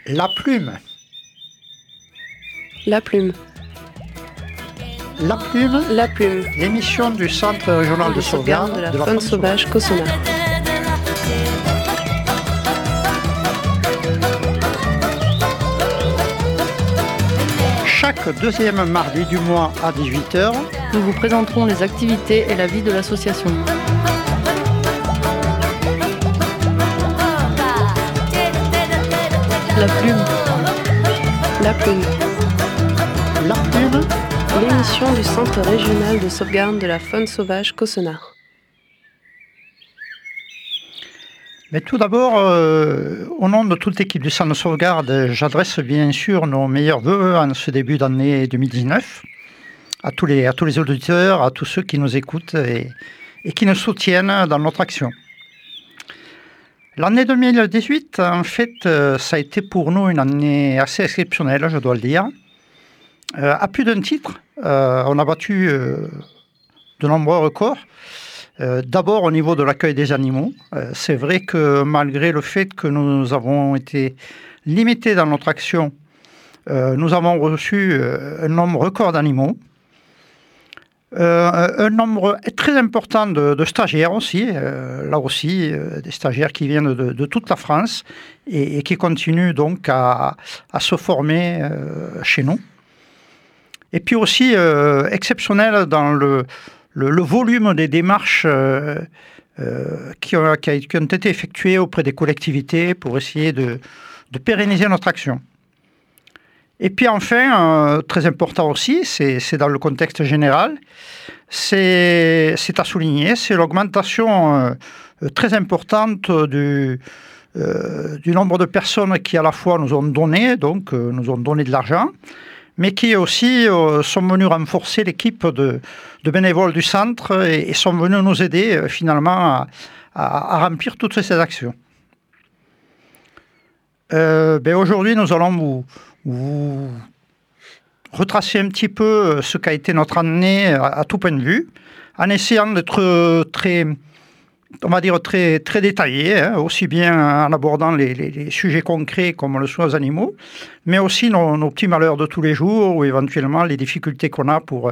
La plume. La plume. La plume. La plume. L'émission du Centre régional de sauvegarde de la faune sauvage Cossonard. Chaque deuxième mardi du mois à 18h, nous vous présenterons les activités et la vie de l'association. La plume. La plume. La plume. L'émission du Centre régional de sauvegarde de la faune sauvage Cossonard. Mais tout d'abord, au nom de toute l'équipe du Centre de sauvegarde, j'adresse bien sûr nos meilleurs vœux en ce début d'année 2019 à tous les auditeurs, à tous ceux qui nous écoutent et qui nous soutiennent dans notre action. L'année 2018, en fait, ça a été pour nous une année assez exceptionnelle, je dois le dire. À plus d'un titre, on a battu de nombreux records. D'abord au niveau de l'accueil des animaux. C'est vrai que malgré le fait que nous avons été limités dans notre action, nous avons reçu un nombre record d'animaux. Un nombre très important de stagiaires aussi, là aussi, des stagiaires qui viennent de toute la France et qui continuent donc à se former chez nous. Et puis aussi exceptionnel dans le volume des démarches qui ont été effectuées auprès des collectivités pour essayer de pérenniser notre action. Et puis enfin, très important aussi, c'est dans le contexte général, c'est à souligner, c'est l'augmentation très importante du nombre de personnes qui à la fois nous ont donné, donc nous ont donné de l'argent, mais qui aussi sont venus renforcer l'équipe de bénévoles du centre et sont venus nous aider finalement à remplir toutes ces actions. Aujourd'hui, nous allons vous retracer un petit peu ce qu'a été notre année à tout point de vue, en essayant d'être très détaillé, aussi bien en abordant les sujets concrets comme le soin aux animaux, mais aussi nos petits malheurs de tous les jours ou éventuellement les difficultés qu'on a pour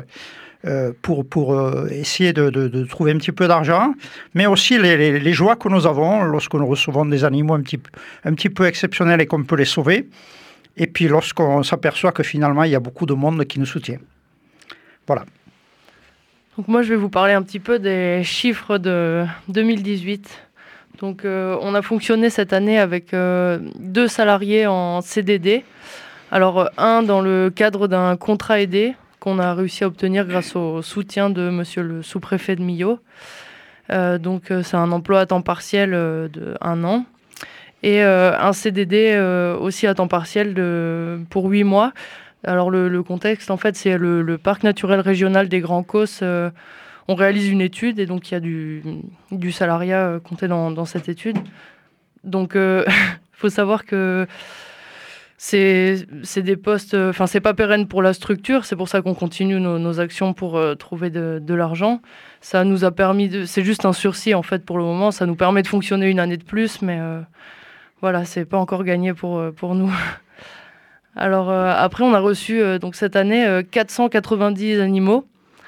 essayer de trouver un petit peu d'argent, mais aussi les joies que nous avons lorsque nous recevons des animaux un petit peu exceptionnels et qu'on peut les sauver, et puis lorsqu'on s'aperçoit que finalement il y a beaucoup de monde qui nous soutient. Voilà. Donc moi, je vais vous parler un petit peu des chiffres de 2018. Donc, on a fonctionné cette année avec 2 salariés en CDD. Alors, un dans le cadre d'un contrat aidé qu'on a réussi à obtenir grâce au soutien de monsieur le sous-préfet de Millau. Donc, c'est un emploi à temps partiel de 1 an. Et un CDD aussi à temps partiel pour 8 mois. Alors le contexte, en fait, c'est le parc naturel régional des Grands Causses. On réalise une étude et donc il y a du salariat compté dans cette étude. Donc faut savoir que c'est des postes, enfin c'est pas pérenne pour la structure. C'est pour ça qu'on continue nos actions pour trouver de l'argent. Ça nous a permis c'est juste un sursis en fait pour le moment. Ça nous permet de fonctionner une année de plus, mais voilà, c'est pas encore gagné pour nous. Alors après, on a reçu donc cette année 490 animaux.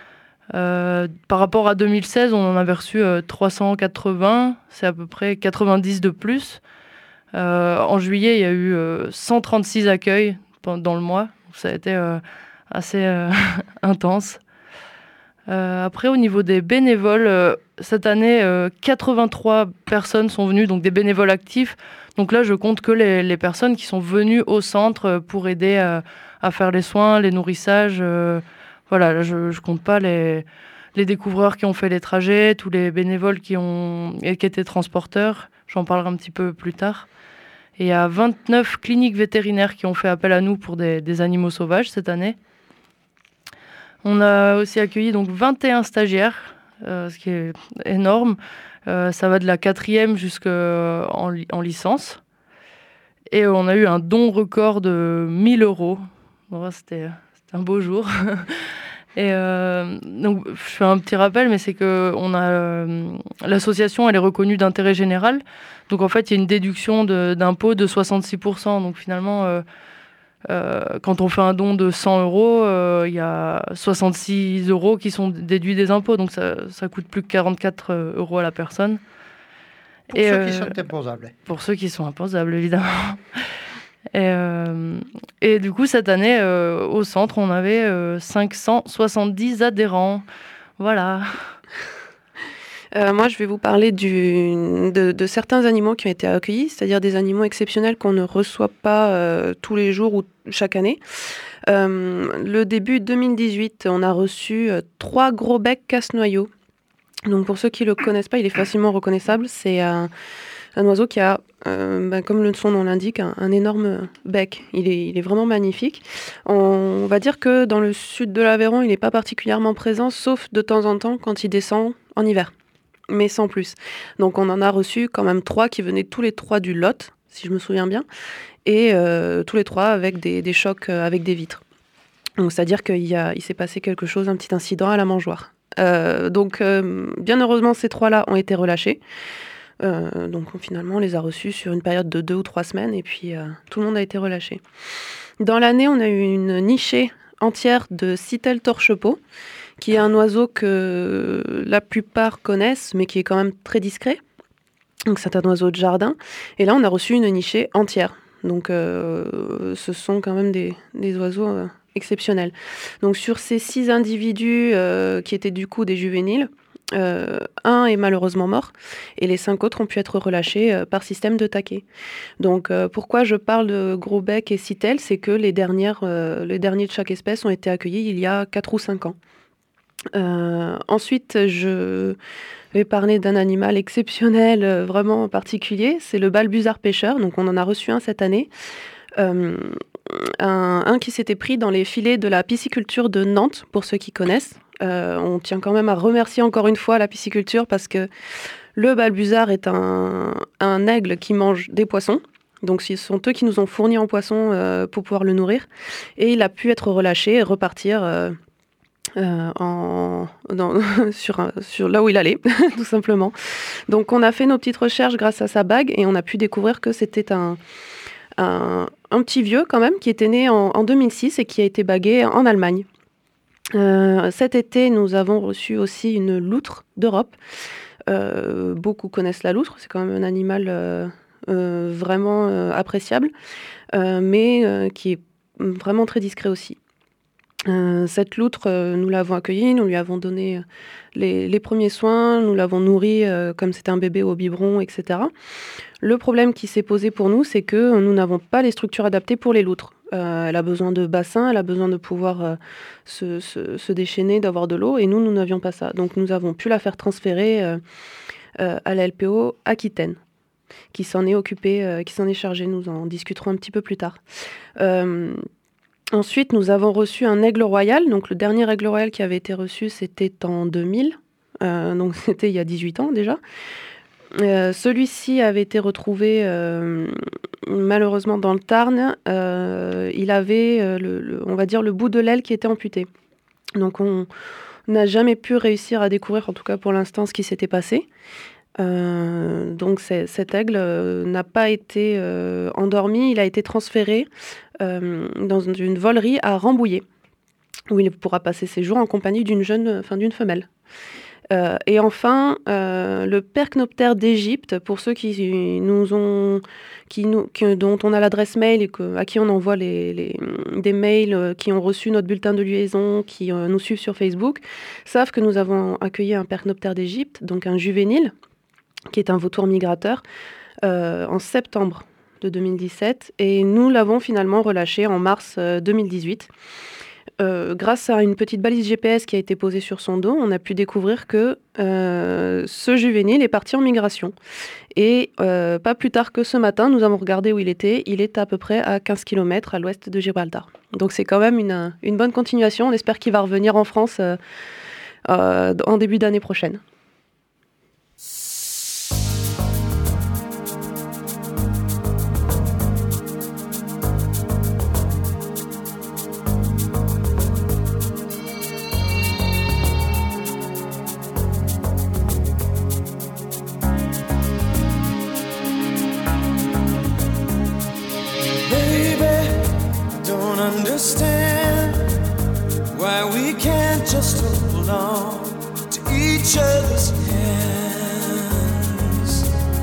Par rapport à 2016, on en avait reçu 380. C'est à peu près 90 de plus. En juillet, il y a eu 136 accueils dans le mois. Ça a été assez intense. Après, au niveau des bénévoles, cette année, 83 personnes sont venues, donc des bénévoles actifs. Donc là, je compte que les personnes qui sont venues au centre pour aider à faire les soins, les nourrissages. Voilà, là, je compte pas les découvreurs qui ont fait les trajets, tous les bénévoles qui étaient transporteurs. J'en parlerai un petit peu plus tard. Et il y a 29 cliniques vétérinaires qui ont fait appel à nous pour des animaux sauvages cette année. On a aussi accueilli donc 21 stagiaires, ce qui est énorme. Ça va de la 4e jusqu'en licence. Et on a eu un don record de 1 000 €. Bon, c'était un beau jour. Et donc, je fais un petit rappel, mais c'est que l'association, elle est reconnue d'intérêt général. Donc, en fait, il y a une déduction d'impôt de 66%. Donc, finalement, quand on fait un don de 100 €, il y a 66 € qui sont déduits des impôts. Donc, ça coûte plus que 44 € à la personne. Pour ceux qui sont imposables. Pour ceux qui sont imposables, évidemment. Et du coup, cette année, au centre, on avait 570 adhérents. Voilà. Moi, je vais vous parler de certains animaux qui ont été accueillis, c'est-à-dire des animaux exceptionnels qu'on ne reçoit pas tous les jours ou chaque année. Le début 2018, on a reçu 3 gros becs casse-noyaux. Donc, pour ceux qui ne le connaissent pas, il est facilement reconnaissable. C'est un oiseau qui a, comme son nom l'indique, un énorme bec. Il est vraiment magnifique. On va dire que dans le sud de l'Aveyron, il n'est pas particulièrement présent, sauf de temps en temps quand il descend en hiver, mais sans plus. Donc on en a reçu quand même 3 qui venaient tous les 3 du Lot, si je me souviens bien, et tous les 3 avec des chocs avec des vitres. Donc c'est-à-dire qu'il s'est passé quelque chose, un petit incident à la mangeoire. Donc bien heureusement, ces 3-là ont été relâchés. Donc finalement on les a reçus sur une période de 2 ou 3 semaines et puis tout le monde a été relâché. Dans l'année, on a eu une nichée entière de Cythelle torchepeau, qui est un oiseau que la plupart connaissent mais qui est quand même très discret. Donc c'est un oiseau de jardin. Et là on a reçu une nichée entière. Donc ce sont quand même des oiseaux exceptionnels. Donc sur ces 6 individus qui étaient du coup des juvéniles, un est malheureusement mort et les 5 autres ont pu être relâchés par système de taquet. Donc pourquoi je parle de gros bec et cythelle, c'est que les derniers de chaque espèce ont été accueillis il y a 4 ou 5 ans. Ensuite, je vais parler d'un animal exceptionnel, vraiment particulier, c'est le balbuzard pêcheur. Donc on en a reçu un cette année. Un qui s'était pris dans les filets de la pisciculture de Nantes, pour ceux qui connaissent. On tient quand même à remercier encore une fois la pisciculture parce que le balbuzard est un aigle qui mange des poissons. Donc ce sont eux qui nous ont fourni en poissons pour pouvoir le nourrir. Et il a pu être relâché et repartir sur là où il allait, tout simplement. Donc on a fait nos petites recherches grâce à sa bague et on a pu découvrir que c'était un petit vieux quand même qui était né en 2006 et qui a été bagué en Allemagne. Cet été, nous avons reçu aussi une loutre d'Europe. Beaucoup connaissent la loutre, c'est quand même un animal vraiment appréciable, mais qui est vraiment très discret aussi. Cette loutre, nous l'avons accueillie, nous lui avons donné les premiers soins, nous l'avons nourrie comme c'était un bébé au biberon, etc. Le problème qui s'est posé pour nous, c'est que nous n'avons pas les structures adaptées pour les loutres. Elle a besoin de bassins, elle a besoin de pouvoir se déchaîner, d'avoir de l'eau, et nous n'avions pas ça. Donc nous avons pu la faire transférer à la LPO Aquitaine, qui s'en est occupée, qui s'en est chargée. Nous en discuterons un petit peu plus tard. Ensuite, nous avons reçu un aigle royal. Donc le dernier aigle royal qui avait été reçu, c'était en 2000. Donc c'était il y a 18 ans déjà. Celui-ci avait été retrouvé malheureusement dans le Tarn. Il avait, on va dire, le bout de l'aile qui était amputé. Donc on n'a jamais pu réussir à découvrir, en tout cas pour l'instant, ce qui s'était passé. Donc cet aigle n'a pas été endormi, il a été transféré dans une volerie à Rambouillet, où il pourra passer ses jours en compagnie d'une d'une femelle. Et enfin, le Percnoptère d'Égypte, pour ceux dont on a l'adresse mail et à qui on envoie des mails, qui ont reçu notre bulletin de liaison, qui nous suivent sur Facebook, savent que nous avons accueilli un Percnoptère d'Égypte, donc un juvénile, qui est un vautour migrateur, en septembre de 2017. Et nous l'avons finalement relâché en mars 2018. Grâce à une petite balise GPS qui a été posée sur son dos, on a pu découvrir que ce juvénile est parti en migration. Et pas plus tard que ce matin, nous avons regardé où il était. Il est à peu près à 15 km à l'ouest de Gibraltar. Donc c'est quand même une bonne continuation. On espère qu'il va revenir en France en début d'année prochaine. understand why we can't just hold on to each other's hands.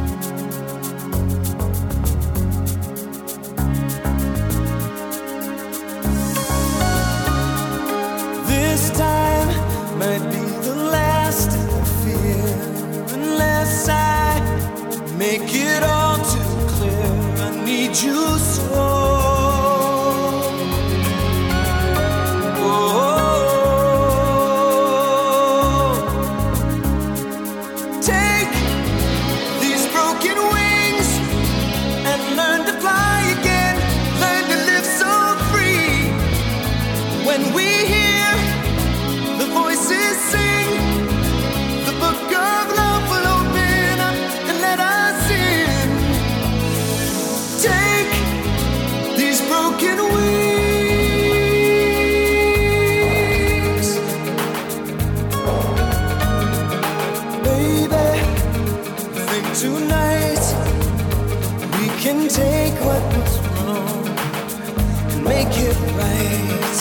This time might be the last I fear, unless I make it all too clear. I need you so. Take what was wrong and make it right.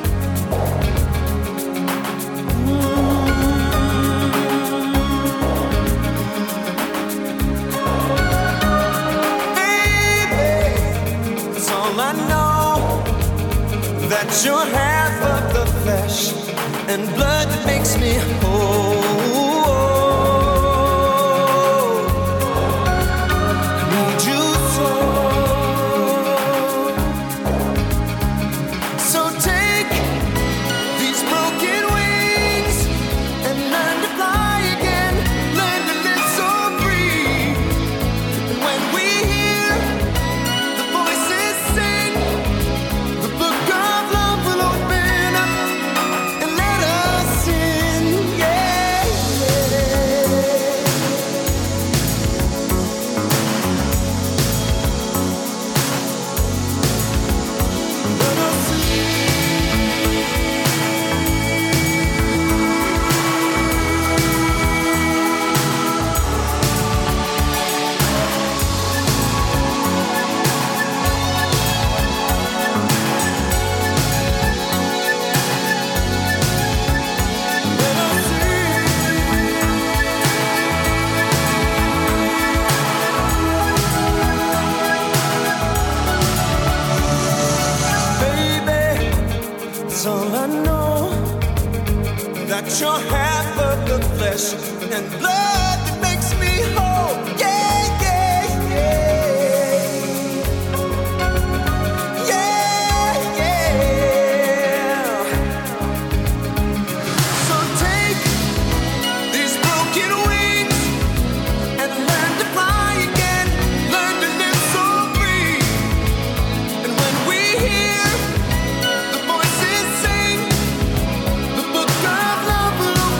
Baby, that's all I know, that you're half of the flesh and blood that makes me whole. You're half of the flesh and blood that makes me whole. Yeah, yeah, yeah. Yeah, yeah. So take these broken wings and learn to fly again. Learn to live so free. And when we hear the voices sing the book of love,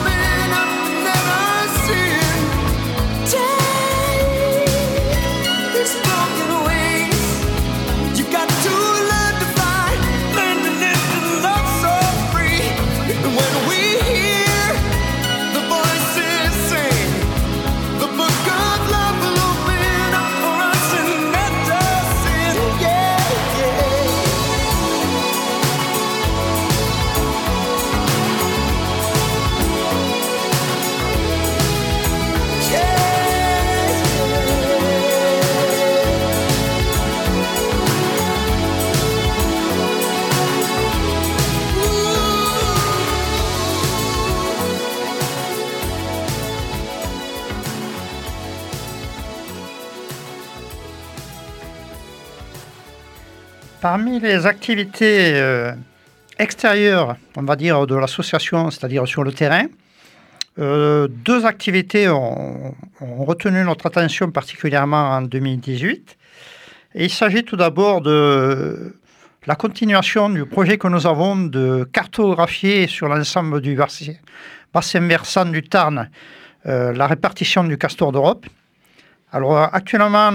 Parmi les activités extérieures, on va dire, de l'association, c'est-à-dire sur le terrain, deux activités ont retenu notre attention particulièrement en 2018. Et il s'agit tout d'abord de la continuation du projet que nous avons de cartographier sur l'ensemble du bassin versant du Tarn la répartition du castor d'Europe. Alors actuellement,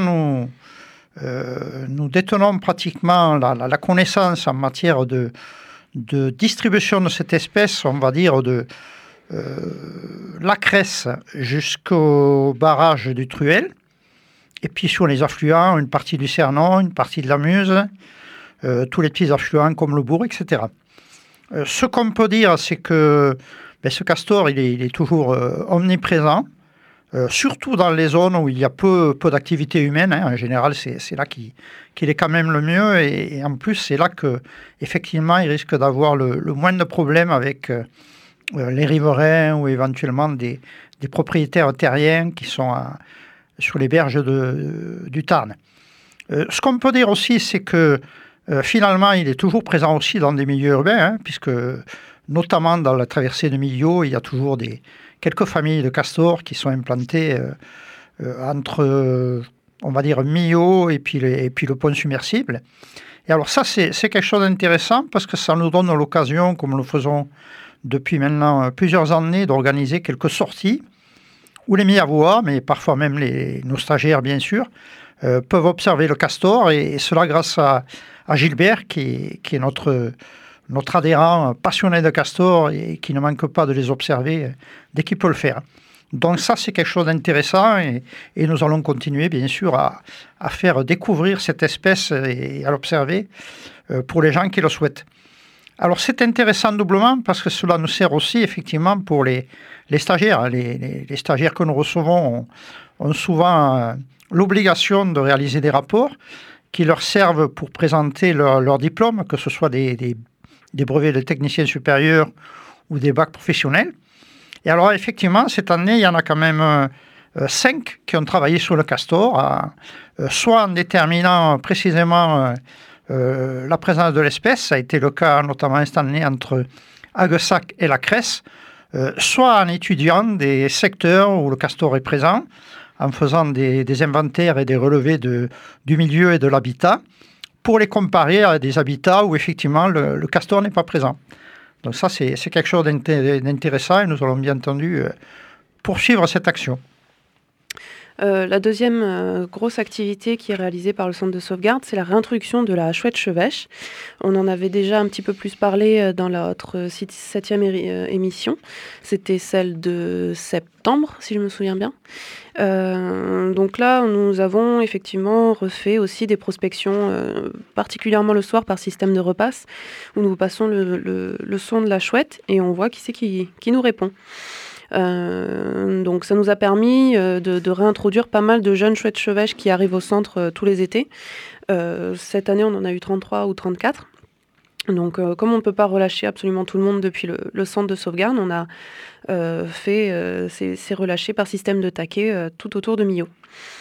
nous détenons pratiquement la connaissance en matière de distribution de cette espèce, on va dire, de la Cresse jusqu'au barrage du Truel, et puis sur les affluents, une partie du Cernon, une partie de la Meuse, tous les petits affluents comme le Bourg, etc. Ce qu'on peut dire, c'est que ce castor, il est toujours omniprésent, surtout dans les zones où il y a peu d'activité humaine. En général, c'est là qu'il est quand même le mieux. Et en plus, c'est là qu'effectivement, il risque d'avoir le moins de problèmes avec les riverains ou éventuellement des propriétaires terriens qui sont sur les berges du Tarn. Ce qu'on peut dire aussi, c'est que finalement, il est toujours présent aussi dans des milieux urbains, puisque notamment dans la traversée de Millau, il y a toujours quelques familles de castors qui sont implantées entre, on va dire, Millau et puis le pont submersible. Et alors ça, c'est quelque chose d'intéressant parce que ça nous donne l'occasion, comme nous faisons depuis maintenant plusieurs années, d'organiser quelques sorties où les mis-à-voix, mais parfois même nos stagiaires, bien sûr, peuvent observer le castor, et cela grâce à Gilbert, qui est notre adhérent passionné de castor et qui ne manque pas de les observer dès qu'il peut le faire. Donc ça, c'est quelque chose d'intéressant, et nous allons continuer, bien sûr, à faire découvrir cette espèce et à l'observer pour les gens qui le souhaitent. Alors c'est intéressant doublement parce que cela nous sert aussi effectivement pour les stagiaires. Les stagiaires que nous recevons ont souvent l'obligation de réaliser des rapports qui leur servent pour présenter leur diplôme, que ce soit des brevets de technicien supérieur ou des bacs professionnels. Et alors effectivement, cette année, il y en a quand même 5 qui ont travaillé sur le castor, soit en déterminant précisément la présence de l'espèce, ça a été le cas notamment cette année entre Aguessac et la Cresse, soit en étudiant des secteurs où le castor est présent, en faisant des inventaires et des relevés du milieu et de l'habitat, pour les comparer à des habitats où effectivement le castor n'est pas présent. Donc ça, c'est quelque chose d'intéressant, et nous allons bien entendu poursuivre cette action. La deuxième grosse activité qui est réalisée par le centre de sauvegarde, c'est la réintroduction de la chouette chevêche. On en avait déjà un petit peu plus parlé dans notre 7e émission. C'était celle de septembre, si je me souviens bien. Donc là, nous avons effectivement refait aussi des prospections, particulièrement le soir par système de repasse, où nous passons le son de la chouette et on voit qui c'est qui nous répond. Donc ça nous a permis de réintroduire pas mal de jeunes chouettes chevêches qui arrivent au centre tous les étés. Cette année, on en a eu 33 ou 34. Donc comme on ne peut pas relâcher absolument tout le monde depuis le centre de sauvegarde, on a fait ces relâchés par système de taquet tout autour de Millau.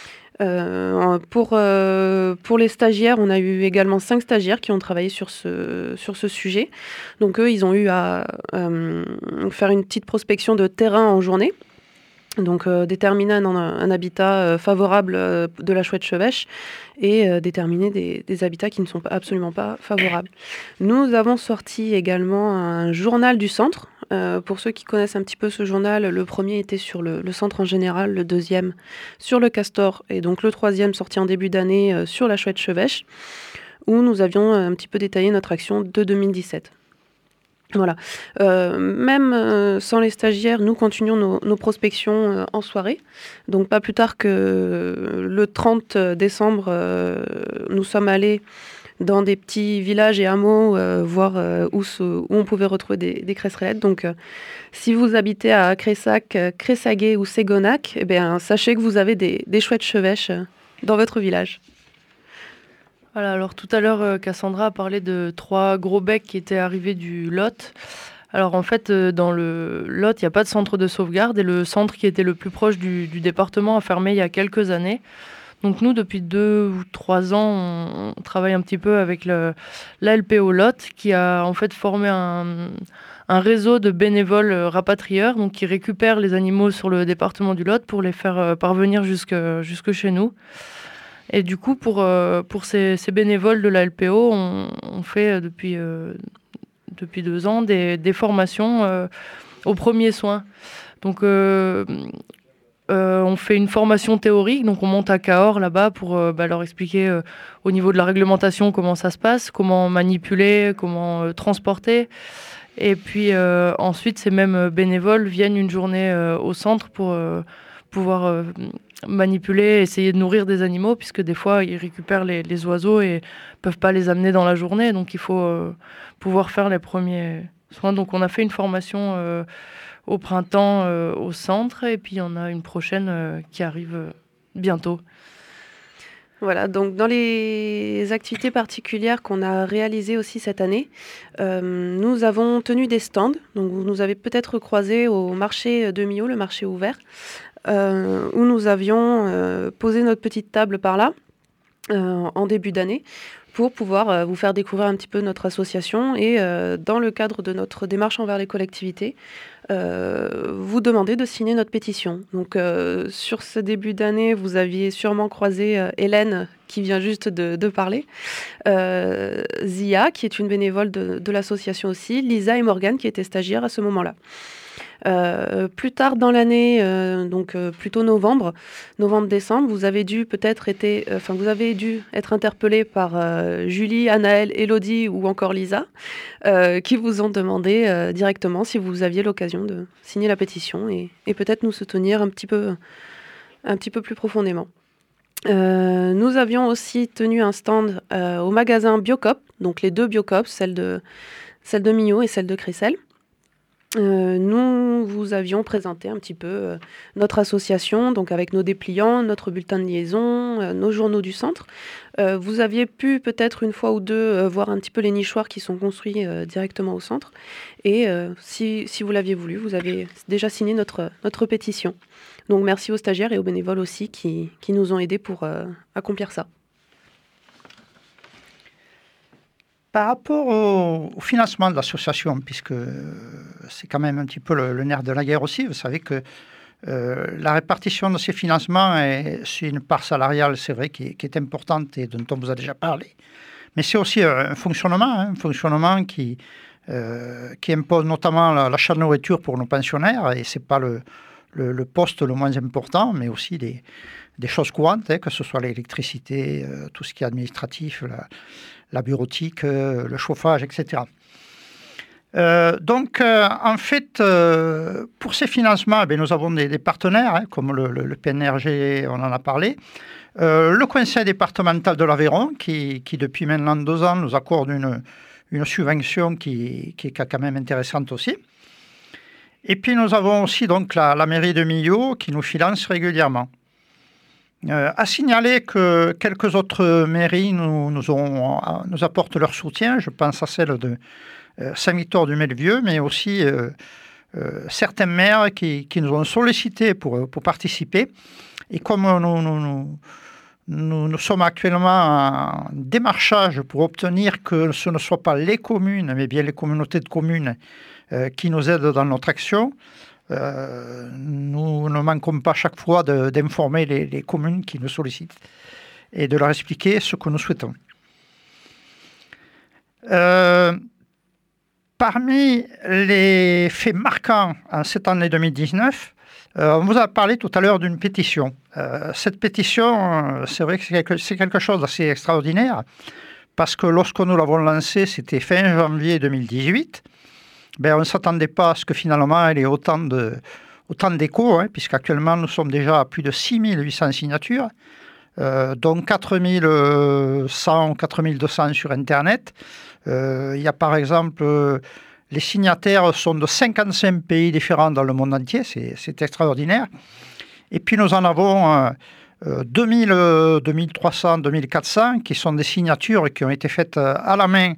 Pour les stagiaires, on a eu également 5 stagiaires qui ont travaillé sur ce sujet. Donc eux, ils ont eu à faire une petite prospection de terrain en journée. Donc déterminer un habitat favorable de la chouette chevêche et déterminer des habitats qui ne sont absolument pas favorables. Nous avons sorti également un journal du centre. Pour ceux qui connaissent un petit peu ce journal, le premier était sur le centre en général, le deuxième sur le castor, et donc le troisième sorti en début d'année sur la chouette chevêche, où nous avions un petit peu détaillé notre action de 2017. Voilà. Même sans les stagiaires, nous continuons nos prospections en soirée. Donc pas plus tard que le 30 décembre, nous sommes allés dans des petits villages et hameaux, voir où on pouvait retrouver des cresserellettes. Donc si vous habitez à Cressac, Cressaguet ou Ségonac, eh bien, sachez que vous avez des chouettes chevêches dans votre village. Voilà, alors tout à l'heure, Cassandra a parlé de 3 gros becs qui étaient arrivés du Lot. Alors en fait, dans le Lot, il n'y a pas de centre de sauvegarde, et le centre qui était le plus proche du département a fermé il y a quelques années. Donc nous, depuis 2 ou 3 ans, on travaille un petit peu avec l'ALPO Lot, qui a en fait formé un réseau de bénévoles rapatrieurs, donc qui récupèrent les animaux sur le département du Lot pour les faire parvenir jusque chez nous. Et du coup, pour ces bénévoles de la LPO, on fait depuis 2 ans des formations aux premiers soins. Donc, on fait une formation théorique, donc on monte à Cahors là-bas pour leur expliquer au niveau de la réglementation comment ça se passe, comment manipuler, comment transporter. Et puis ensuite, ces mêmes bénévoles viennent une journée au centre pour pouvoir manipuler, essayer de nourrir des animaux, puisque des fois, ils récupèrent les oiseaux et peuvent pas les amener dans la journée. Donc, il faut pouvoir faire les premiers soins. Donc, on a fait une formation au printemps au centre, et puis on a une prochaine qui arrive bientôt. Voilà, donc dans les activités particulières qu'on a réalisées aussi cette année, nous avons tenu des stands. Donc vous nous avez peut-être croisés au marché de Millau, le marché ouvert, où nous avions posé notre petite table par là en début d'année pour pouvoir vous faire découvrir un petit peu notre association et dans le cadre de notre démarche envers les collectivités, vous demander de signer notre pétition. Donc sur ce début d'année, vous aviez sûrement croisé Hélène qui vient juste de parler, Zia qui est une bénévole de l'association aussi, Lisa et Morgane qui étaient stagiaires à ce moment-là. Plus tard dans l'année, donc plutôt novembre-décembre, vous avez dû être interpellé par Julie, Anaëlle, Élodie ou encore Lisa, qui vous ont demandé directement si vous aviez l'occasion de signer la pétition et peut-être nous soutenir un petit peu plus profondément. Nous avions aussi tenu un stand au magasin Biocop, donc les deux Biocop, celle de Millau et celle de Cressel. Nous vous avions présenté un petit peu notre association, donc avec nos dépliants, notre bulletin de liaison, nos journaux du centre. Vous aviez pu peut-être une fois ou deux voir un petit peu les nichoirs qui sont construits directement au centre. Et si vous l'aviez voulu, vous avez déjà signé notre pétition. Donc merci aux stagiaires et aux bénévoles aussi qui nous ont aidés pour accomplir ça. Par rapport au financement de l'association, puisque c'est quand même un petit peu le nerf de la guerre aussi, vous savez que la répartition de ces financements, c'est une part salariale, c'est vrai, qui est importante et dont on vous a déjà parlé. Mais c'est aussi un fonctionnement qui impose notamment l'achat de nourriture pour nos pensionnaires, et ce n'est pas le poste le moins important, mais aussi des choses courantes, que ce soit l'électricité, tout ce qui est administratif, la bureautique, le chauffage, etc. Donc, en fait, pour ces financements, nous avons des partenaires, comme le PNRG, on en a parlé, le Conseil départemental de l'Aveyron, qui depuis maintenant 2 ans, nous accorde une subvention qui est quand même intéressante aussi. Et puis, nous avons aussi donc la mairie de Millau qui nous finance régulièrement. À signaler que quelques autres mairies nous apportent leur soutien. Je pense à celle de Saint-Victor-du-Melvieux, mais aussi certains maires qui nous ont sollicités pour participer. Et comme nous sommes actuellement en démarchage pour obtenir que ce ne soit pas les communes, mais bien les communautés de communes qui nous aident dans notre action, nous ne manquons pas chaque fois d'informer les communes qui nous sollicitent et de leur expliquer ce que nous souhaitons. Parmi les faits marquants en cette année 2019, on vous a parlé tout à l'heure d'une pétition. Cette pétition, c'est vrai que c'est quelque chose d'assez extraordinaire, parce que lorsque nous l'avons lancée, c'était fin janvier 2018. On ne s'attendait pas à ce que finalement elle ait autant d'écho, puisqu'actuellement nous sommes déjà à plus de 6800 signatures, dont 4100 ou 4200 sur Internet. Il y a par exemple, les signataires sont de 55 pays différents dans le monde entier, c'est extraordinaire. Et puis nous en avons 2000, 2300, 2400 qui sont des signatures qui ont été faites à la main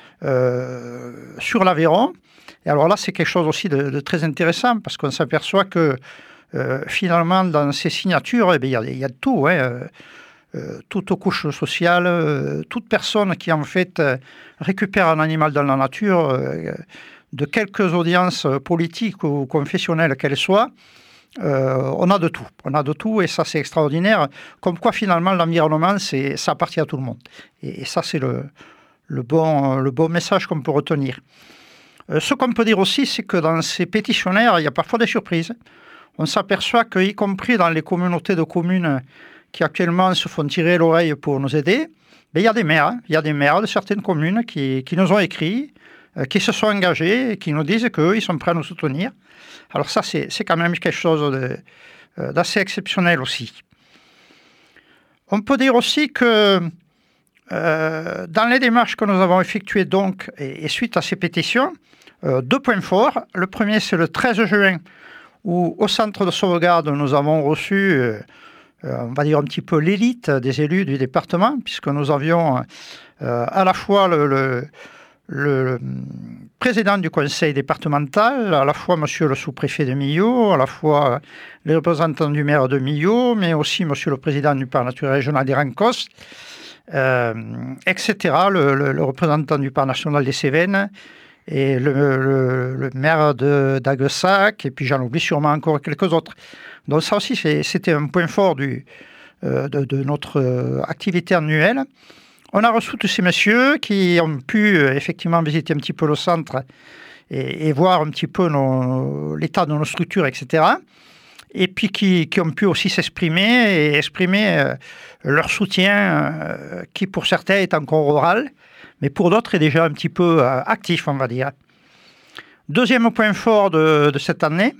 sur l'Aveyron. Et alors là, c'est quelque chose aussi de très intéressant parce qu'on s'aperçoit que finalement, dans ces signatures, il y a de tout. Toutes couches sociales, toute personne qui en fait récupère un animal dans la nature, de quelques audiences politiques ou confessionnelles qu'elles soient, on a de tout. On a de tout et ça c'est extraordinaire. Comme quoi finalement l'environnement, ça appartient à tout le monde. Et ça c'est le bon message qu'on peut retenir. Ce qu'on peut dire aussi, c'est que dans ces pétitionnaires, il y a parfois des surprises. On s'aperçoit qu'y compris dans les communautés de communes qui actuellement se font tirer l'oreille pour nous aider, il y a des maires. Il y a des maires de certaines communes qui nous ont écrit, qui se sont engagés et qui nous disent qu'eux, ils sont prêts à nous soutenir. Alors ça, c'est quand même quelque chose d'assez exceptionnel aussi. On peut dire aussi que dans les démarches que nous avons effectuées donc, et suite à ces pétitions, 2 points forts. Le premier, c'est le 13 juin, où au centre de sauvegarde, nous avons reçu, on va dire un petit peu l'élite des élus du département, puisque nous avions à la fois le président du conseil départemental, à la fois monsieur le sous-préfet de Millau, à la fois les représentants du maire de Millau, mais aussi monsieur le président du parc naturel régional des Rancos, etc., le représentant du parc national des Cévennes, et le maire d'Aguessac, et puis j'en oublie sûrement encore quelques autres. Donc ça aussi, c'était un point fort de notre activité annuelle. On a reçu tous ces messieurs qui ont pu effectivement visiter un petit peu le centre et voir un petit peu l'état de nos structures, etc. Et puis qui ont pu aussi s'exprimer et exprimer leur soutien, qui pour certains est encore oral, mais pour d'autres est déjà un petit peu actif, on va dire. Deuxième point fort de cette année,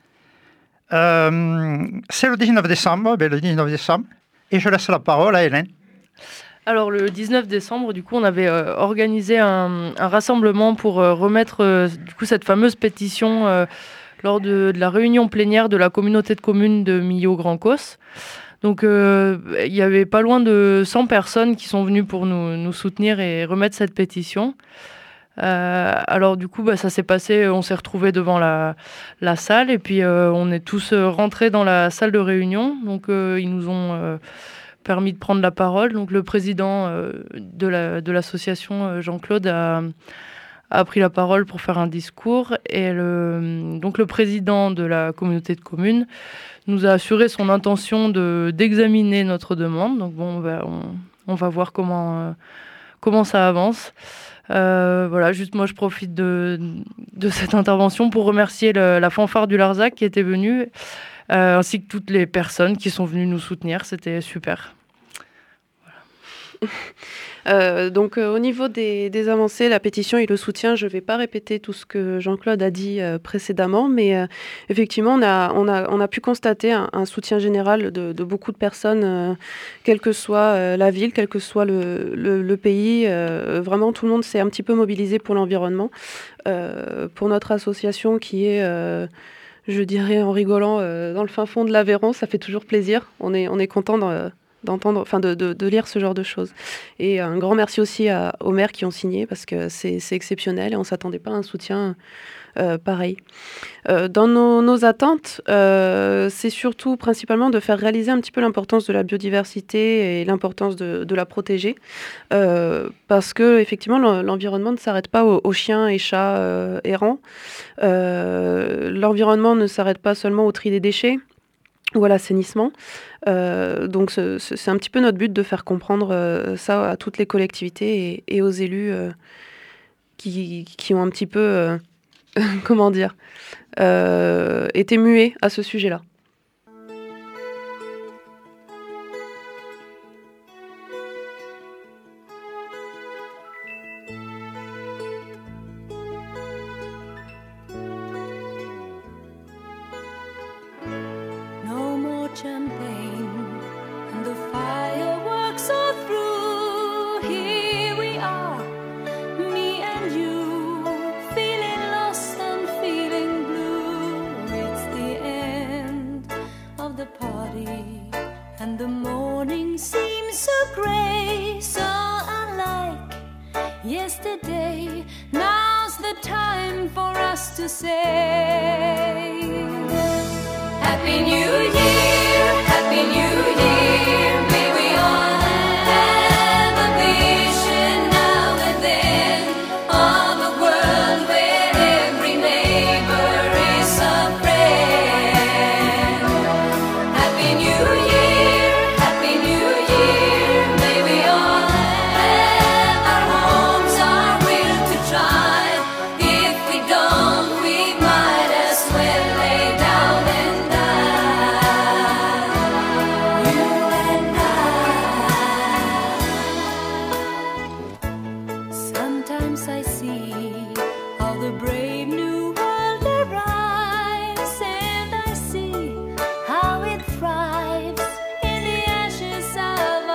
c'est le 19 décembre. Le 19 décembre, et je laisse la parole à Hélène. Alors le 19 décembre, du coup, on avait organisé un rassemblement pour remettre du coup cette fameuse pétition lors de la réunion plénière de la communauté de communes de Millau-Grand Causse. Donc il y avait pas loin de 100 personnes qui sont venues pour nous soutenir et remettre cette pétition. Alors du coup, ça s'est passé, on s'est retrouvés devant la salle et puis on est tous rentrés dans la salle de réunion. Donc ils nous ont permis de prendre la parole. Donc le président de l'association, Jean-Claude, a pris la parole pour faire un discours. Et donc le président de la communauté de communes nous a assuré son intention d'examiner notre demande. Donc bon, on va voir comment ça avance. Voilà, juste moi je profite de cette intervention pour remercier la fanfare du Larzac qui était venue, ainsi que toutes les personnes qui sont venues nous soutenir. C'était super. Voilà. Donc au niveau des avancées, la pétition et le soutien, je ne vais pas répéter tout ce que Jean-Claude a dit précédemment, mais effectivement on a pu constater un soutien général de beaucoup de personnes, quelle que soit la ville, quel que soit le pays. Vraiment tout le monde s'est un petit peu mobilisé pour l'environnement, pour notre association qui est... je dirais en rigolant, dans le fin fond de l'Aveyron, ça fait toujours plaisir. On est content d'entendre, enfin de lire ce genre de choses. Et un grand merci aussi aux maires qui ont signé, parce que c'est exceptionnel et on ne s'attendait pas à un soutien pareil. Dans nos attentes, c'est surtout principalement de faire réaliser un petit peu l'importance de la biodiversité et l'importance de la protéger, parce que effectivement l'environnement ne s'arrête pas aux chiens et chats errants. L'environnement ne s'arrête pas seulement au tri des déchets ou à l'assainissement. Donc c'est un petit peu notre but de faire comprendre ça à toutes les collectivités et aux élus qui ont un petit peu, comment dire, été muets à ce sujet-là. No more champagne and the fireworks are through. Here we are, me and you, feeling lost and feeling blue. It's the end of the party and the morning seems so grey, so unlike yesterday. Now's the time for us to say Happy New Year, Happy New Year. May we all have a vision now and then of a world where every neighbor is a friend. Happy New Year, Happy New Year. May we all have our homes, our will to try. If we don't, we might as well lay down and sometimes I see how the brave new world arrives, and I see how it thrives in the ashes of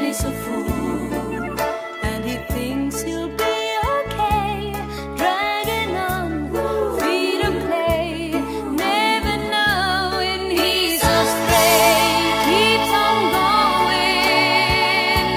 he's a fool, and he thinks he'll be okay, dragging on, free to play, never knowing he's astray, keeps on going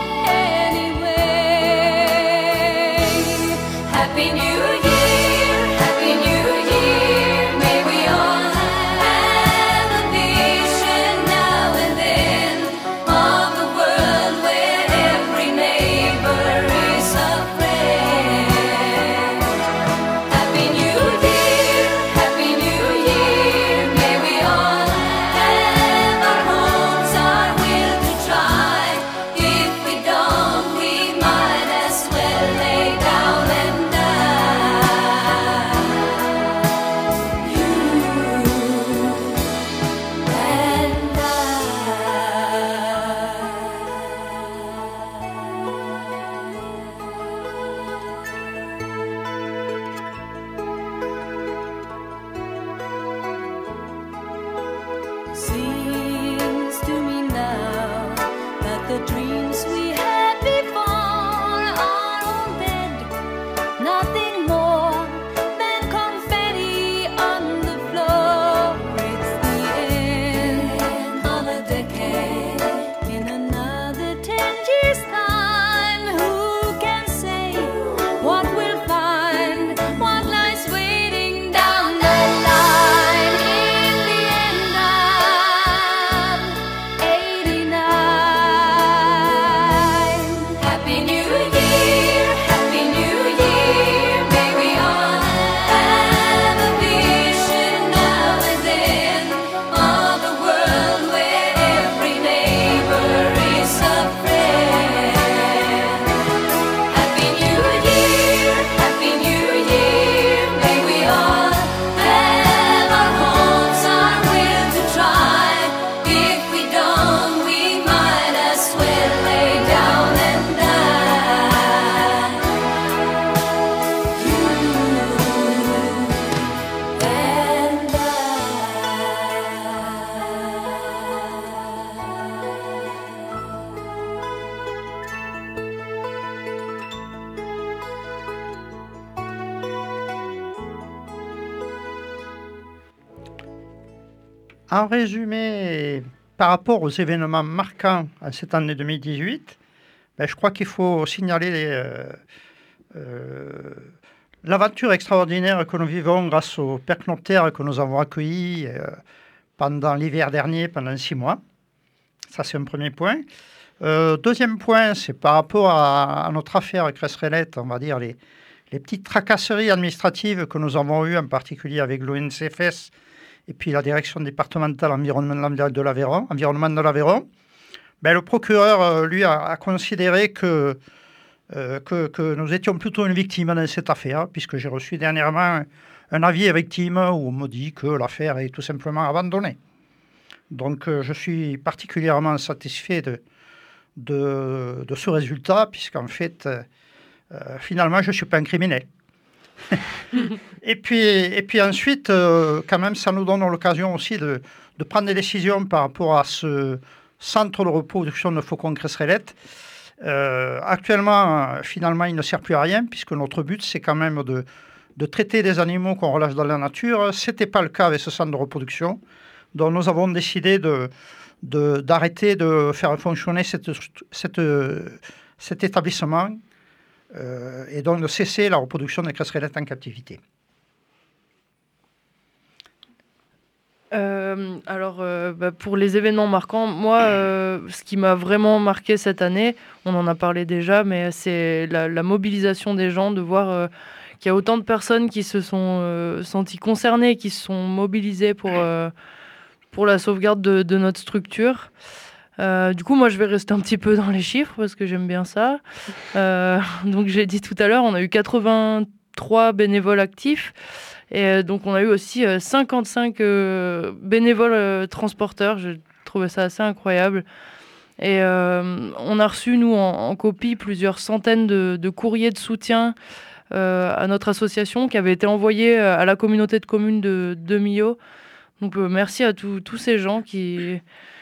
anyway. Happy New Year, Happy New Year, may we all have a vision now and then of a world where every neighbor is a friend. Happy New Year, Happy New Year, may we all have our hopes, our will to try. If we don't, we might as well lay down and die. You and Seems to me now that the dreams we had before are all dead. Nothing more than confetti on the floor. It's the end of a decade. In another 10 years' time, who can say what we'll find? What lies waiting down the line in the end of '89? Happy New Year, Happy New Year, may we all have a vision now and then of a world where every neighbor is a friend. Happy New Year, Happy New Year, may we all have our hopes, our will to try. If we don't, we might as well lay down and die. You and En résumé, par rapport aux événements marquants en cette année 2018, je crois qu'il faut signaler l'aventure extraordinaire que nous vivons grâce aux percnotaires que nous avons accueillis pendant l'hiver dernier, pendant 6 mois. Ça, c'est un premier point. Deuxième point, c'est par rapport à notre affaire Cresserelette, on va dire les petites tracasseries administratives que nous avons eues, en particulier avec l'ONCFS et puis la direction départementale environnement de l'Aveyron. Le procureur, lui, a considéré que nous étions plutôt une victime dans cette affaire, puisque j'ai reçu dernièrement un avis à victime où on me dit que l'affaire est tout simplement abandonnée. Donc je suis particulièrement satisfait de ce résultat, puisqu'en fait, finalement, je ne suis pas un criminel. et puis ensuite, quand même, ça nous donne l'occasion aussi de prendre des décisions par rapport à ce centre de reproduction de faucons cresserelette. Actuellement, finalement, il ne sert plus à rien, puisque notre but, c'est quand même de traiter des animaux qu'on relâche dans la nature. Ce n'était pas le cas avec ce centre de reproduction. Donc nous avons décidé d'arrêter de faire fonctionner cet établissement et donc de cesser la reproduction des cresserellettes en captivité. Pour les événements marquants, moi, ce qui m'a vraiment marqué cette année, on en a parlé déjà, mais c'est la mobilisation des gens, de voir qu'il y a autant de personnes qui se sont senties concernées, qui se sont mobilisées pour la sauvegarde de notre structure. Du coup, moi, je vais rester un petit peu dans les chiffres parce que j'aime bien ça. Donc, j'ai dit tout à l'heure, on a eu 83 bénévoles actifs. Et donc, on a eu aussi 55 bénévoles transporteurs. J'ai trouvé ça assez incroyable. Et on a reçu, nous, en copie, plusieurs centaines de courriers de soutien à notre association qui avaient été envoyés à la communauté de communes de Millau. Donc, merci à tous ces gens qui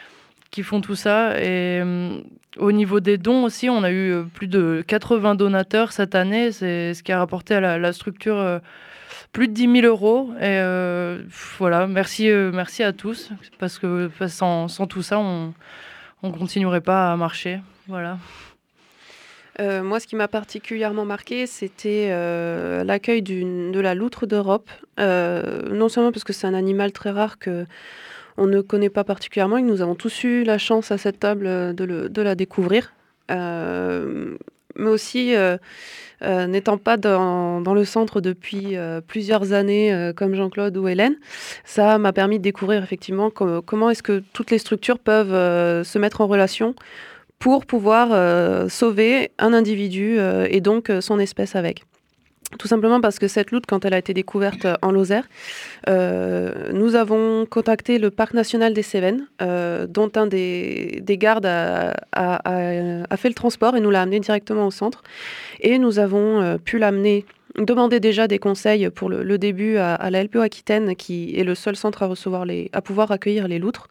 qui font tout ça. Et au niveau des dons aussi, on a eu plus de 80 donateurs cette année. C'est ce qui a rapporté à la structure plus de 10 000 euros. Et voilà, merci à tous, parce que sans tout ça, on continuerait pas à marcher. Voilà. Moi, ce qui m'a particulièrement marqué, c'était l'accueil de la loutre d'Europe. Non seulement parce que c'est un animal très rare que on ne connaît pas particulièrement et que nous avons tous eu la chance à cette table de la découvrir. Mais aussi, n'étant pas dans le centre depuis plusieurs années, comme Jean-Claude ou Hélène, ça m'a permis de découvrir effectivement comment est-ce que toutes les structures peuvent se mettre en relation pour pouvoir sauver un individu et donc son espèce avec. Tout simplement parce que cette loutre, quand elle a été découverte en Lozère, nous avons contacté le parc national des Cévennes, dont un des gardes a fait le transport et nous l'a amené directement au centre. Et nous avons pu demander déjà des conseils pour le début à la LPO Aquitaine, qui est le seul centre à pouvoir accueillir les loutres.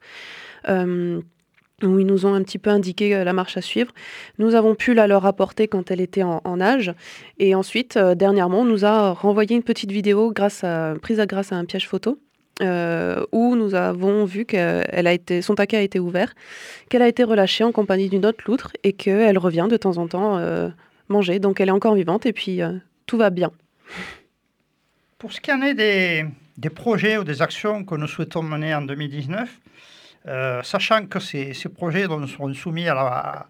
Où ils nous ont un petit peu indiqué la marche à suivre. Nous avons pu la leur apporter quand elle était en âge. Et ensuite, dernièrement, on nous a renvoyé une petite vidéo grâce à un piège photo, où nous avons vu que son taquet a été ouvert, qu'elle a été relâchée en compagnie d'une autre loutre et qu'elle revient de temps en temps manger. Donc elle est encore vivante et puis tout va bien. Pour ce qui en est des projets ou des actions que nous souhaitons mener en 2019, sachant que ces projets seront soumis à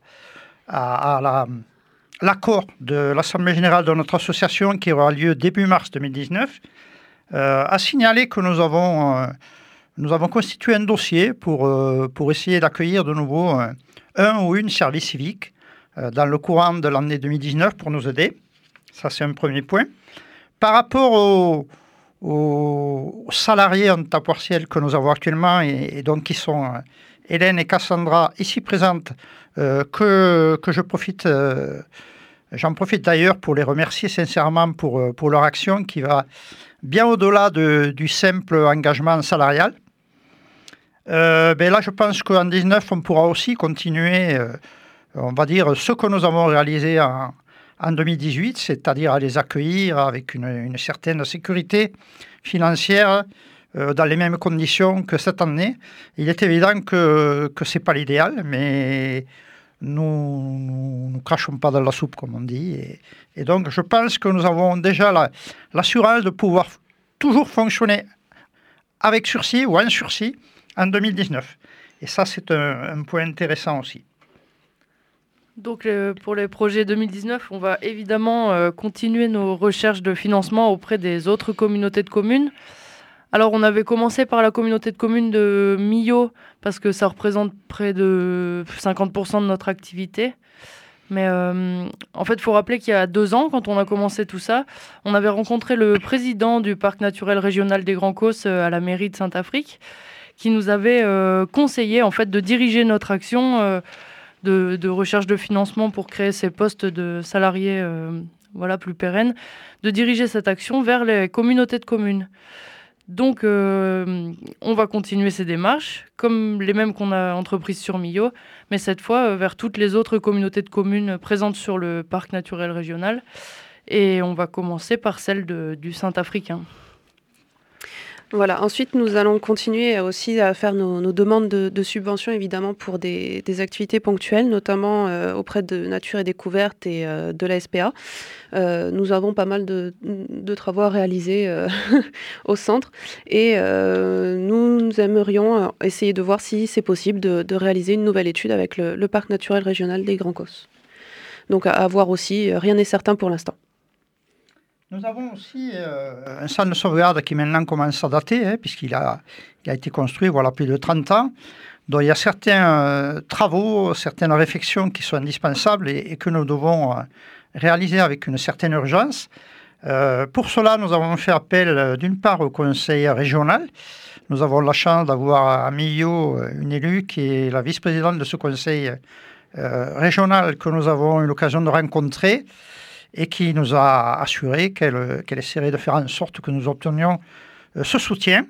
l'accord de l'Assemblée générale de notre association qui aura lieu début mars 2019, à signaler que nous avons constitué un dossier pour essayer d'accueillir de nouveau un ou une service civique dans le courant de l'année 2019 pour nous aider. Ça, c'est un premier point. Par rapport aux salariés en temps partiel que nous avons actuellement et donc qui sont Hélène et Cassandra ici présentes, que j'en profite d'ailleurs pour les remercier sincèrement pour leur action qui va bien au-delà du simple engagement salarial. Là, je pense qu'en 2019, on pourra aussi continuer, on va dire, ce que nous avons réalisé en 2018, c'est-à-dire à les accueillir avec une certaine sécurité financière dans les mêmes conditions que cette année. Il est évident que ce n'est pas l'idéal, mais nous ne crachons pas dans la soupe, comme on dit. Et donc, je pense que nous avons déjà l'assurance de pouvoir toujours fonctionner avec sursis ou en sursis en 2019. Et ça, c'est un point intéressant aussi. Donc pour les projets 2019, on va évidemment continuer nos recherches de financement auprès des autres communautés de communes. Alors on avait commencé par la communauté de communes de Millau parce que ça représente près de 50% de notre activité. Mais en fait, il faut rappeler qu'il y a 2 ans, quand on a commencé tout ça, on avait rencontré le président du parc naturel régional des Grands Causses à la mairie de Saint-Affrique qui nous avait conseillé en fait de diriger notre action de recherche de financement pour créer ces postes de salariés plus pérennes, de diriger cette action vers les communautés de communes. Donc, on va continuer ces démarches, comme les mêmes qu'on a entreprises sur Millau, mais cette fois vers toutes les autres communautés de communes présentes sur le parc naturel régional. Et on va commencer par celle du Saint-Africain. Voilà. Ensuite, nous allons continuer aussi à faire nos demandes de subventions, évidemment, pour des activités ponctuelles, notamment auprès de Nature et Découverte et de la SPA. Nous avons pas mal de travaux à réaliser au centre et nous aimerions essayer de voir si c'est possible de réaliser une nouvelle étude avec le parc naturel régional des Grands Causses. Donc à voir aussi, rien n'est certain pour l'instant. Nous avons aussi un centre de sauvegarde qui maintenant commence à dater, puisqu'il a été construit plus de 30 ans. Donc il y a certains travaux, certaines réflexions qui sont indispensables et que nous devons réaliser avec une certaine urgence. Pour cela, nous avons fait appel d'une part au conseil régional. Nous avons la chance d'avoir à Millau une élue qui est la vice-présidente de ce conseil régional que nous avons eu l'occasion de rencontrer et qui nous a assuré qu'elle essaierait de faire en sorte que nous obtenions ce soutien.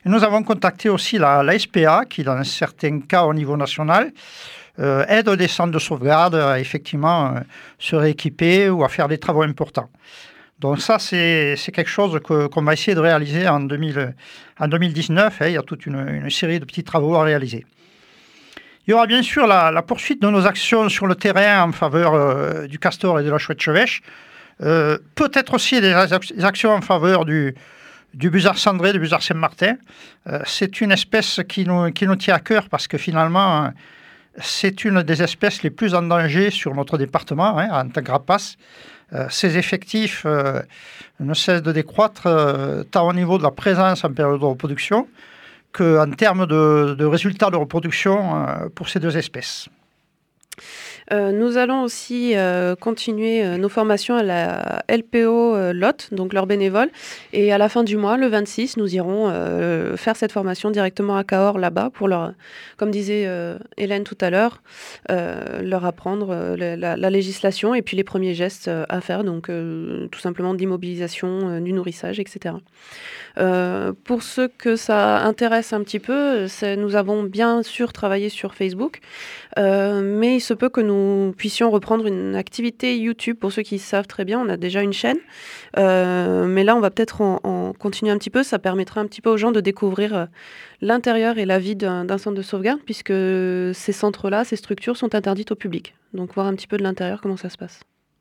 Et nous avons contacté aussi la SPA, qui dans certains cas au niveau national, aide des centres de sauvegarde à effectivement se rééquiper ou à faire des travaux importants. Donc ça, c'est quelque chose qu'on va essayer de réaliser en 2019. Il y a toute une série de petits travaux à réaliser. Il y aura bien sûr la poursuite de nos actions sur le terrain en faveur du castor et de la chouette chevêche. Peut-être aussi des actions en faveur du busard cendré, du busard Saint-Martin. C'est une espèce qui nous tient à cœur parce que finalement, c'est une des espèces les plus en danger sur notre département, en tant que rapace. Ses effectifs ne cessent de décroître tant au niveau de la présence en période de reproduction qu'en termes de résultats de reproduction pour ces deux espèces. Nous allons aussi continuer nos formations à la LPO Lot, donc leur bénévole. Et à la fin du mois, le 26, nous irons faire cette formation directement à Cahors, là-bas, pour leur, comme disait Hélène tout à l'heure, leur apprendre la législation et puis les premiers gestes à faire, donc tout simplement d'immobilisation, du nourrissage, etc. Pour ceux que ça intéresse un petit peu, nous avons bien sûr travaillé sur Facebook, mais il se peut que nous puissions reprendre une activité YouTube. Pour ceux qui savent très bien, on a déjà une chaîne, mais là on va peut-être en continuer un petit peu. Ça permettra un petit peu aux gens de découvrir l'intérieur et la vie d'un centre de sauvegarde, puisque ces centres-là, ces structures sont interdites au public. Donc voir un petit peu de l'intérieur comment ça se passe.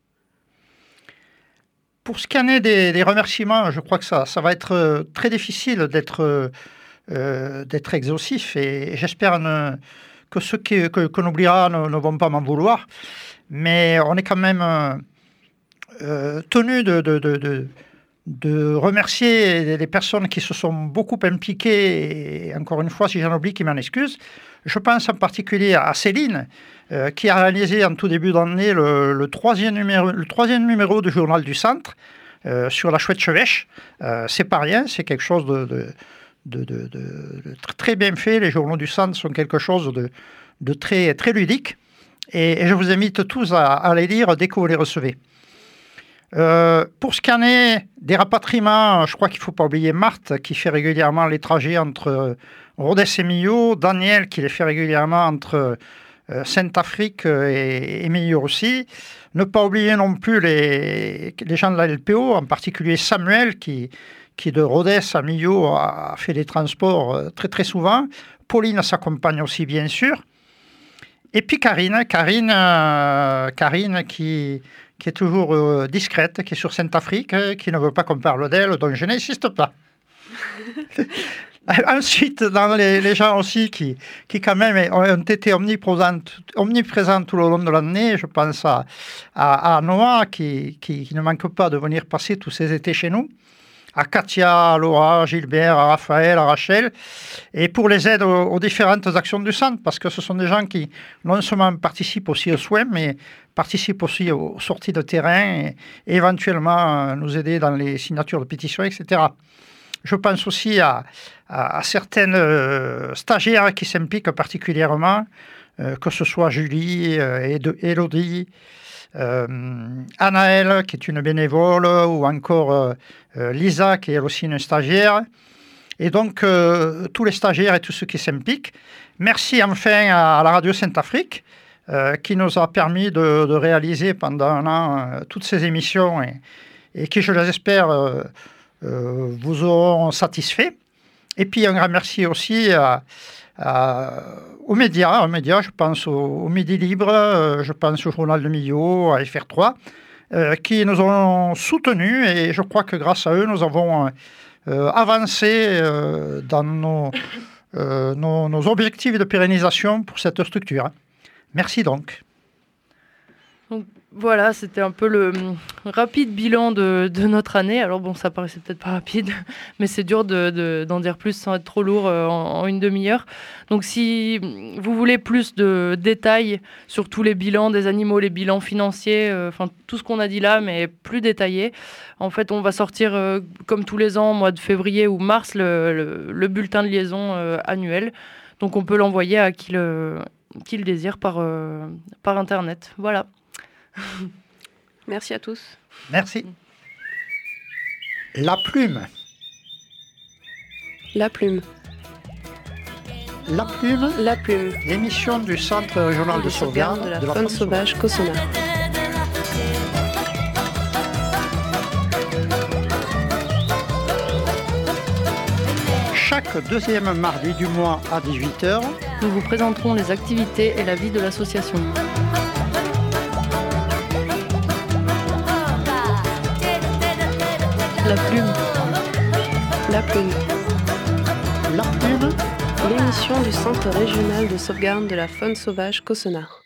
Pour ce qui en est des remerciements, je crois que ça va être très difficile d'être exhaustif et j'espère que ceux qu'on oubliera ne vont pas m'en vouloir. Mais on est quand même tenu de remercier les personnes qui se sont beaucoup impliquées. Et encore une fois, si j'en oublie, qui m'en excuse. Je pense en particulier à Céline, qui a réalisé en tout début d'année le troisième numéro du journal du Centre sur la chouette chevêche. C'est pas rien, c'est quelque chose de très bien fait. Les journaux du Centre sont quelque chose de très, très ludique. Et je vous invite tous à les lire dès que vous les recevez. Pour ce qui en est des rapatriements, je crois qu'il ne faut pas oublier Marthe, qui fait régulièrement les trajets entre Rodez et Millau, Daniel, qui les fait régulièrement entre Saint-Afrique et Millau aussi. Ne pas oublier non plus les gens de la LPO, en particulier Samuel, qui de Rodez à Millau a fait des transports très très souvent. Pauline s'accompagne aussi, bien sûr. Et puis Karine qui est toujours discrète, qui est sur Saint-Afrique, qui ne veut pas qu'on parle d'elle, donc je n'insiste pas. Ensuite, dans les gens aussi qui quand même ont été omniprésents tout le long de l'année, je pense à Noah qui ne manque pas de venir passer tous ces étés chez nous, à Katia, à Laura, à Gilbert, à Raphaël, à Rachel, et pour les aides aux différentes actions du centre, parce que ce sont des gens qui non seulement participent aussi aux soins, mais participent aussi aux sorties de terrain et éventuellement nous aider dans les signatures de pétitions, etc. Je pense aussi à certaines stagiaires qui s'impliquent particulièrement, que ce soit Julie, Élodie, Anaëlle, qui est une bénévole, ou encore Lisa, qui est aussi une stagiaire. Et donc, tous les stagiaires et tous ceux qui s'impliquent. Merci enfin à la Radio Saint-Afrique, qui nous a permis de réaliser pendant un an toutes ces émissions et qui, je l'espère, vous auront satisfait. Et puis, un grand merci aussi aux médias, je pense au Midi Libre, je pense au Journal de Millau, à FR3, qui nous ont soutenus et je crois que grâce à eux, nous avons avancé dans nos objectifs de pérennisation pour cette structure. Merci donc. Donc voilà, c'était un peu le rapide bilan de notre année. Alors bon, ça paraissait peut-être pas rapide, mais c'est dur d'en dire plus sans être trop lourd en une demi-heure. Donc si vous voulez plus de détails sur tous les bilans des animaux, les bilans financiers, enfin tout ce qu'on a dit là, mais plus détaillé, en fait on va sortir comme tous les ans, au mois de février ou mars, le bulletin de liaison annuel. Donc on peut l'envoyer à qui le désire par Internet. Voilà. Merci à tous. Merci. La plume. La plume. La Plume, La plume. l'émission du Centre régional de sauvegarde de la faune sauvage Cossona. Chaque deuxième mardi du mois à 18h, Nous vous présenterons les activités et la vie de l'association. La plume. La plume. La Plume, L'émission du Centre régional de sauvegarde de la faune sauvage Cossona.